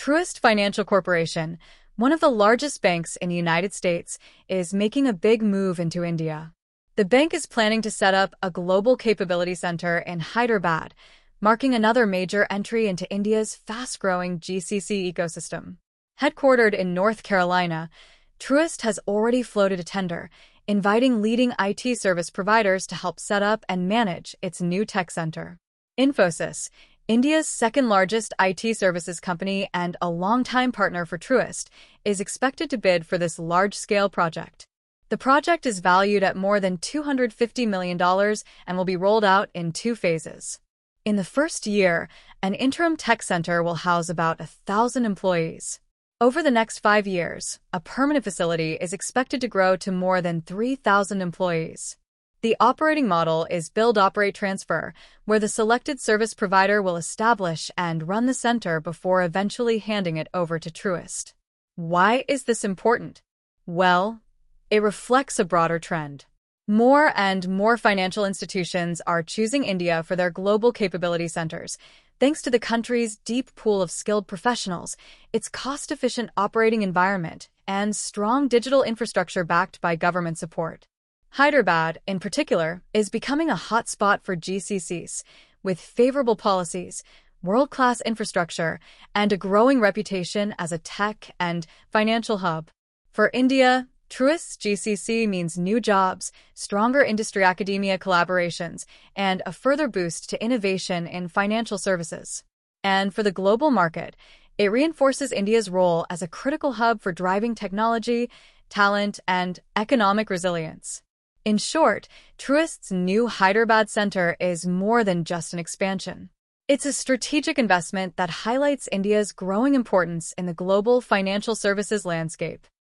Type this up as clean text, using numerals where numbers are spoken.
Truist Financial Corporation, one of the largest banks in the United States, is making a big move into India. The bank is planning to set up a global capability center in Hyderabad, marking another major entry into India's fast-growing GCC ecosystem. Headquartered in North Carolina, Truist has already floated a tender, inviting leading IT service providers to help set up and manage its new tech center. Infosys, India's second-largest IT services company and a longtime partner for Truist, is expected to bid for this large-scale project. The project is valued at more than $250 million and will be rolled out in 2 phases. In the first year, an interim tech center will house about 1,000 employees. Over the next 5 years, a permanent facility is expected to grow to more than 3,000 employees. The operating model is build, operate, transfer, where the selected service provider will establish and run the center before eventually handing it over to Truist. Why is this important? Well, it reflects a broader trend. More and more financial institutions are choosing India for their global capability centers. Thanks to the country's deep pool of skilled professionals, its cost-efficient operating environment, and strong digital infrastructure backed by government support. Hyderabad, in particular, is becoming a hotspot for GCCs, with favorable policies, world-class infrastructure, and a growing reputation as a tech and financial hub. For India, Truist's GCC means new jobs, stronger industry-academia collaborations, and a further boost to innovation in financial services. And for the global market, it reinforces India's role as a critical hub for driving technology, talent, and economic resilience. In short, Truist's new Hyderabad center is more than just an expansion. It's a strategic investment that highlights India's growing importance in the global financial services landscape.